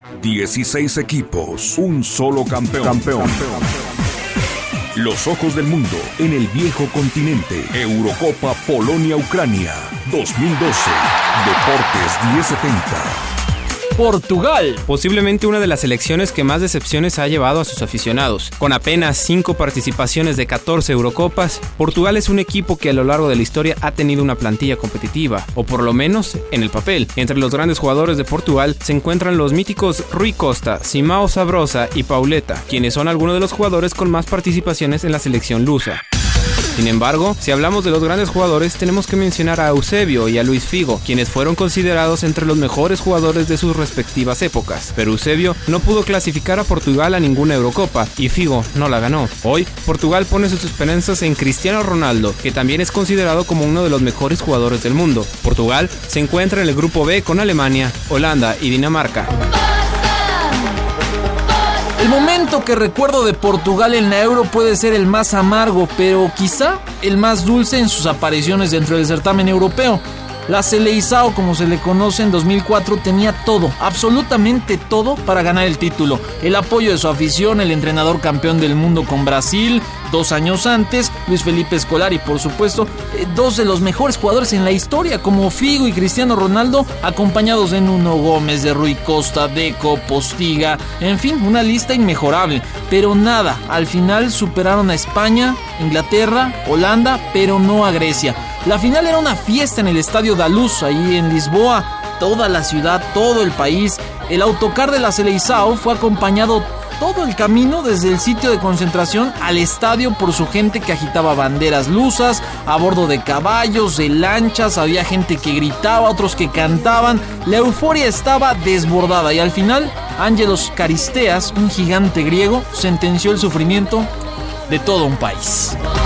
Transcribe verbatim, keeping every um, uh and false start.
dieciséis equipos, un solo campeón. Campeón. Los ojos del mundo en el viejo continente. Eurocopa Polonia-Ucrania dos mil doce. Deportes diez setenta. Portugal, posiblemente una de las selecciones que más decepciones ha llevado a sus aficionados. Con apenas cinco participaciones de catorce Eurocopas, Portugal es un equipo que a lo largo de la historia ha tenido una plantilla competitiva, o por lo menos en el papel. Entre los grandes jugadores de Portugal se encuentran los míticos Rui Costa, Simão Sabrosa y Pauleta, quienes son algunos de los jugadores con más participaciones en la selección lusa. Sin embargo, si hablamos de los grandes jugadores, tenemos que mencionar a Eusebio y a Luis Figo, quienes fueron considerados entre los mejores jugadores de sus respectivas épocas. Pero Eusebio no pudo clasificar a Portugal a ninguna Eurocopa y Figo no la ganó. Hoy, Portugal pone sus esperanzas en Cristiano Ronaldo, que también es considerado como uno de los mejores jugadores del mundo. Portugal se encuentra en el grupo B con Alemania, Holanda y Dinamarca. El momento que recuerdo de Portugal en la Euro puede ser el más amargo, pero quizá el más dulce en sus apariciones dentro del certamen europeo. La Seleção, como se le conoce, en dos mil cuatro tenía todo, absolutamente todo para ganar el título. El apoyo de su afición, el entrenador campeón del mundo con Brasil dos años antes, Luis Felipe Scolari, por supuesto, eh, dos de los mejores jugadores en la historia como Figo y Cristiano Ronaldo, acompañados de Nuno Gómez, de Rui Costa, Deco, Postiga, en fin, una lista inmejorable. Pero nada, al final superaron a España, Inglaterra, Holanda, pero no a Grecia. La final era una fiesta en el Estadio da Luz, ahí en Lisboa. Toda la ciudad, todo el país. El autocar de la Seleção fue acompañado todo el camino desde el sitio de concentración al estadio por su gente que agitaba banderas lusas, a bordo de caballos, de lanchas, había gente que gritaba, otros que cantaban. La euforia estaba desbordada y al final, Ángelos Caristeas, un gigante griego, sentenció el sufrimiento de todo un país.